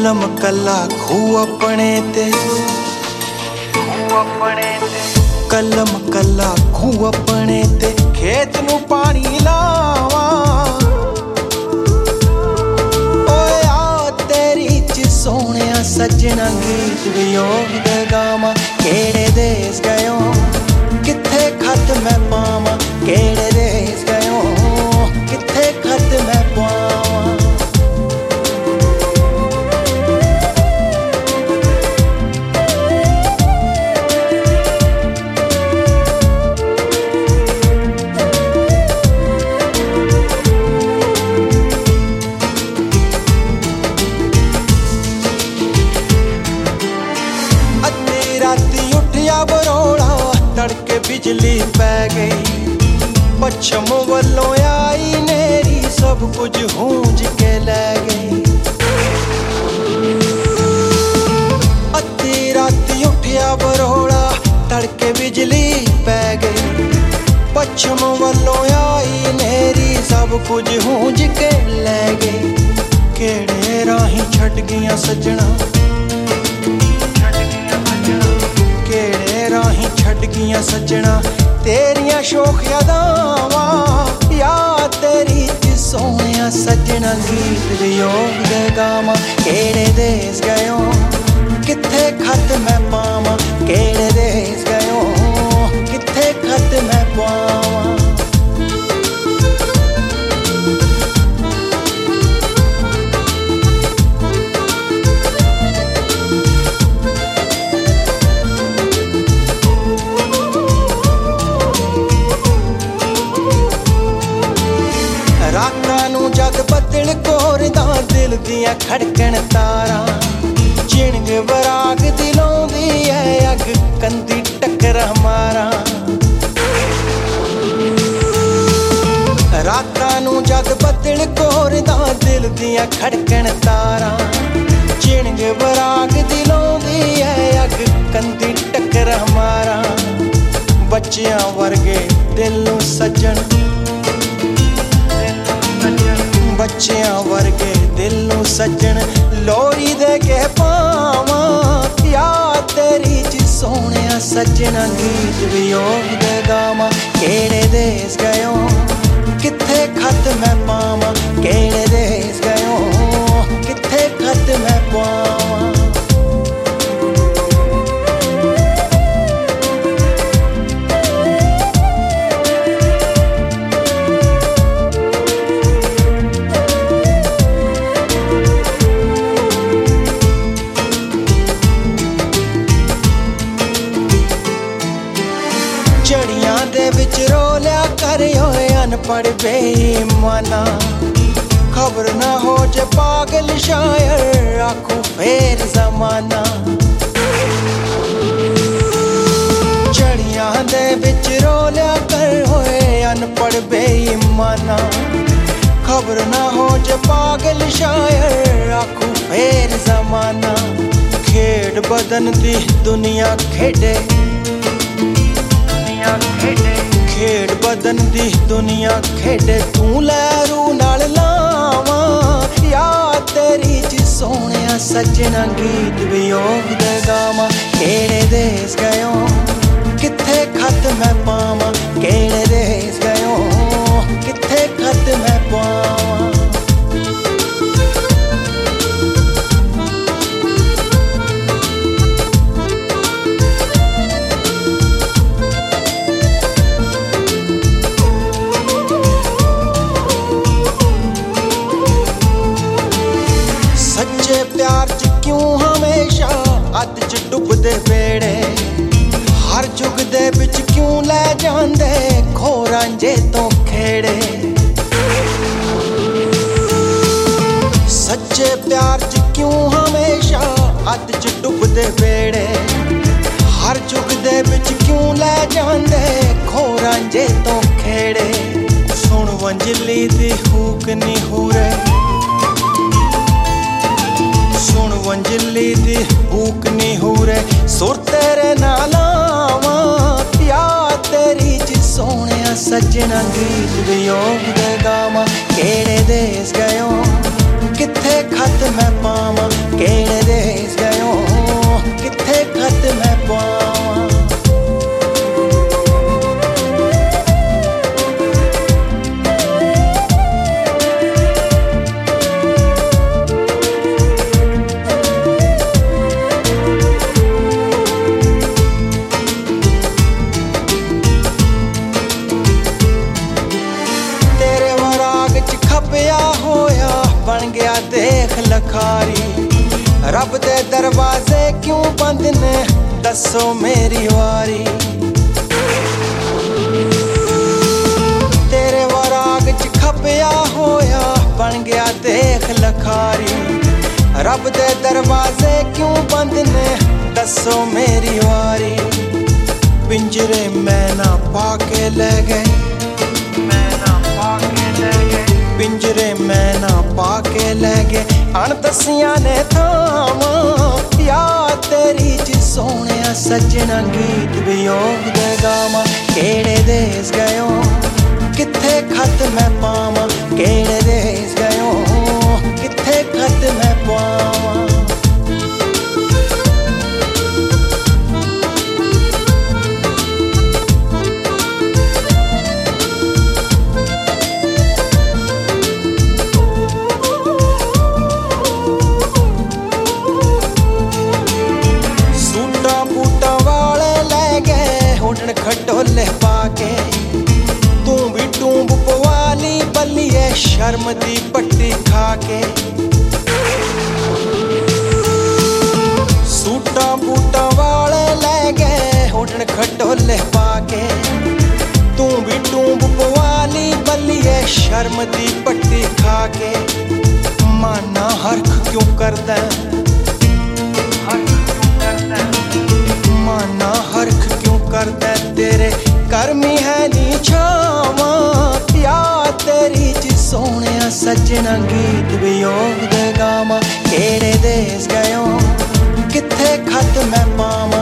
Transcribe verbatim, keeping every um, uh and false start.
कलम कला खू अपने ते कलम कला खू अपने ते खेत नू पानी लावा ओए आ तेरी च सोहणिया सजना गीत वियोग दे गावा केड़े देश गयो किथे खत मैं पावा केड़े देश गयो किथे खत मैं पावा तड़के बिजली पै गई पश्चिम वलों आई नेरी सब कुछ हूंज के लै गई अद्धी राती उठिया बरोड़ा तड़के बिजली पै गई पश्चिम वलों आई नेरी सब कुछ हूंज के लै गई केड़े राही छट गईयां सजना केड़े राही छट गईयां सजना तेरियां शोख यादां याद तेरी च सोहणिया सजना गीत वियोग दे गावा केड़े देश गयो किथे खत मैं पावा केड़े देश गयो किथे खत मैं पावा जद बदल कोरदा दिल दियां खड़कन तारा चिणग वराग दिलों दी है अग कंदी टक्कर हमारा रातां नू जद बदल कोरदा दिल दियां खड़कन तारा चिणग वराग दिलों दी है अग कंदी टक्कर हमारा बच्चियां वर्गे दिल नू सज्जन बच्चियां वर्गे दिल नू सज्जन लोरी दे के पावा याद तेरी च सोहणिया सजना गीत वियोग दे गावा केड़े देश गयो किथे खत मैं पावा केड़े देश गयो किथे खत मैं पावा जड़ियां दे विच रोलिया कर होए अनपढ़ बेईमाना खबर ना हो जे पागल शायर आखू फेर जमाना जड़ियां दे विच रोलिया कर होए अनपढ़ बेईमाना खबर ना हो जे पागल शायर आखू फेर जमाना खेड बदन दी दुनिया खेडे खेड बदन दी दुनिया खेडे तू लहरू नाल लावा याद तेरी च सोहणिया सजना गीत वियोग दे गावा केड़े देश गयो किथे खत मैं पावा केड़े देश गयो किथे खत मैं पावा प्यार च क्यों हमेशा अध च डुबदे बेड़े हर जुग दे विच क्यों लै जांदे खोरांजे तो खेड़े सच्चे प्यार च क्यों हमेशा अध च डुबदे बेड़े हर जुग दे विच क्यों लै जांदे खोरांजे तो खेड़े सुन वंजली दी हूक नी हूरे सुन वंजली दी भूख नी हूरे सुर तेरे नालावा याद तेरी च सोहणिया सजना गीत वियोग दे गावा केड़े देश गयो किथे खत मैं पावा। रब दे दरवाजे क्यों बंद ने दसो मेरी वारी तेरे वराग च खपया होया बन गया देख लखारी रब दे दरवाजे क्यों बंद ने दसो मेरी वारी पिंजरे मैं ना पाके ले गए मैं ना पाके ले गए पिंजरे मैं ना पाके ले गए अणदसियां ने थामा याद तेरी च सोने सजना गीत वियोग दे गावा केड़े देश गयो किथे खत मैं पावा केड़े देश गयो किथे खत मैं पावा खटोले पाके तू भी टूंब पवाली बलिए शर्म दी पट्टी खाके सूटा बूटा वाले ले गए उड़न खटोले पाके तू भी टूंब पवाली बलिए शर्म दी पट्टी खाके माना हरख क्यों करदा माना हरख क्यों करदा तेरे कर्मी है नी छावा याद तेरी च सोने सजना गीत वियोग दे गावा केड़े देश गयो किथे खत मैं पावा